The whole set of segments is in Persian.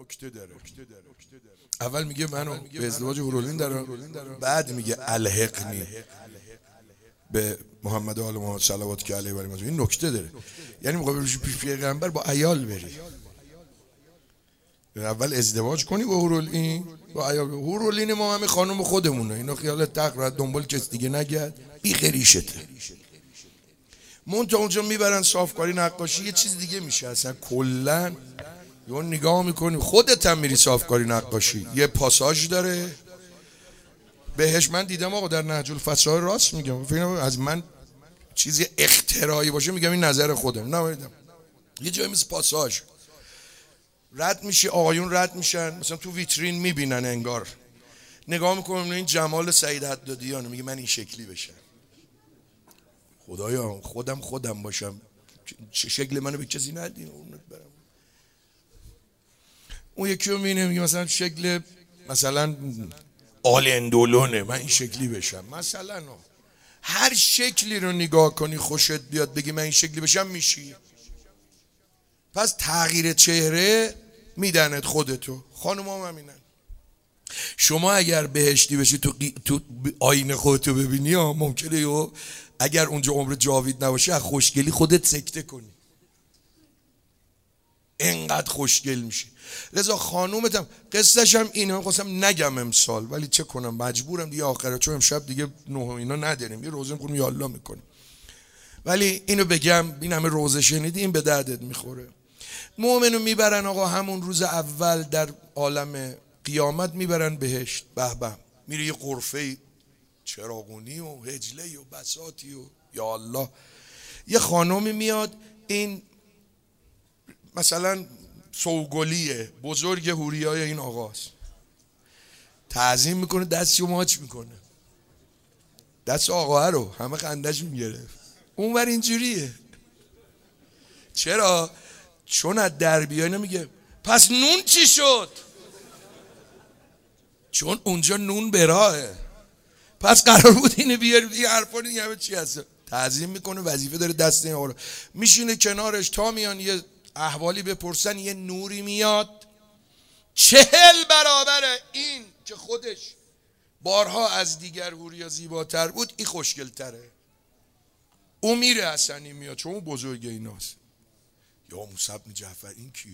نکته داره. اول میگه منو به ازدواج هورالین دارم، بعد میگه الحقنی به محمد و آل محمد صلوات که علیه و آله. این نکته داره، یعنی موقع بشی پیش پیغمبر با عیال بری، اول ازدواج کنی با هورالین، با عیال. هورالین ما همه خانم خودمونه، اینا خیالت تقرا دنبال کس دیگه نگرد، بی خریشته. مون تا اونجا میبرن صافکاری نقاشی، یه چیز دیگه میشه اصلا کلا. یه نگاه میکنی خودت هم میری صافکاری نقاشی، یه پاساژ داره بهش. من دیدم آقا در نهج الفصاحه، راست میگم، فکر از من چیزی اختراعی باشه میگم این نظر خودم، نمیدونم. یه جایی مثل پاساژ رد میشه، آقایون رد میشن مثلا تو ویترین میبینن، انگار نگاه میکنم این جمال سعید حدادیانه، میگه من این شکلی بشم. خدایا خودم باشم، چه شکل منو به کسی ندین. اون یکی رو میبینه میگه مثلا شکل مثلا آل اندولونه، من این شکلی بشم مثلا. هر شکلی رو نگاه کنی خوشت بیاد بگی من این شکلی بشم میشی. پس تغییر چهره میدنت خودتو. خانم هم همینن. شما اگر بهشتی بشی تو آینه خودتو ببینی ها، ممکنه اگر اونجا عمر جاوید نباشه از خوشگلی خودت سکته کنی، انقدر خوشگل میشی. لذا خانومتم قصهش هم اینه، خواستم نگم امسال ولی چه کنم مجبورم دیگه، آخره چون امشب دیگه نه اینا نداریم، یه روزه میخونیم یا الله میکنیم، ولی اینو بگم این همه روزه شنیدی، این به دردت میخوره. مؤمنو میبرن آقا همون روز اول در عالم قیامت میبرن بهشت، به به، میره یه غرفه چراغونی و حجله و بساطی و یا الله. یه خانومی میاد، این مثلا سوگلیه بزرگ حوریای این آقاست، تعظیم میکنه، دستشو ماچ میکنه، دست آقاه رو همه خندش میگرفت. اون ور اینجوریه. چرا؟ چون از در بیای نمیگه پس نون چی شد، چون اونجا نون براهه، پس قرار بود اینو بیاری. این حرفا دیگه همه چی هست. تعظیم میکنه، وظیفه داره دست این آقا رو میشینه کنارش تا میان یه احوالی بپرسن، یه نوری میاد 40 برابر این که خودش بارها از دیگر حوریا زیباتر بود، این خوشگل تره. اون میره حسنی میاد چون اون بزرگ ایناست. یا موسی بن جعفر این کیه؟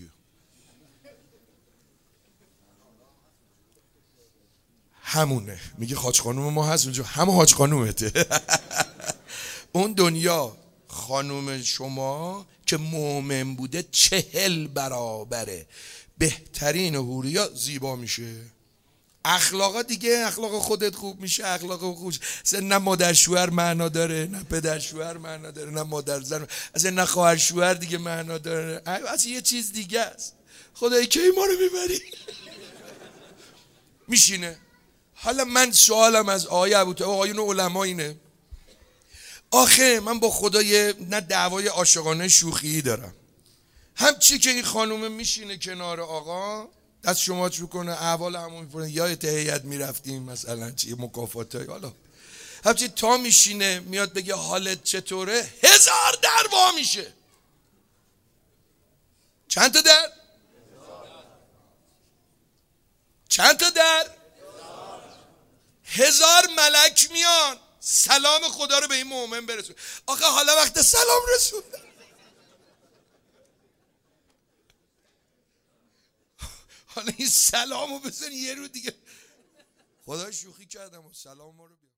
همونه. میگه حاج خانوم ما هست اونجا، همه حاج خانومته. اون دنیا خانوم شما که مؤمن بوده 40 برابره بهترین حوریا زیبا میشه. اخلاقا دیگه، اخلاق خودت خوب میشه، اخلاق خوب اصلا نه مادر شوهر معنا داره، نه پدر شوهر معنا داره، نه مادر زن، اصلا نه خواهر شوهر دیگه معنا داره، اصلا یه چیز دیگه است. خدای کی ما رو میبری؟ میشینه. حالا من سوالم از آقای ابوطالب، آقایون علما اینه، آخه من با خدای نه دعوای عاشقانه شوخی دارم، همچی که این خانومه میشینه کنار آقا، دست شما چو کنه، احوال همون میپرسه، یا هیئت میرفتیم مثلا چی مکافاتایی، حالا همچی تا میشینه میاد بگه حالت چطوره، 1000 در وا میشه. چند تا در؟ چند تا در؟ 1000 ملک میان سلام خدا رو به این مؤمن برسون. آخه حالا وقت سلام رسوندن، حالا این سلامو بزن یه رو دیگه. خدا شوخی کردم و سلام ما رو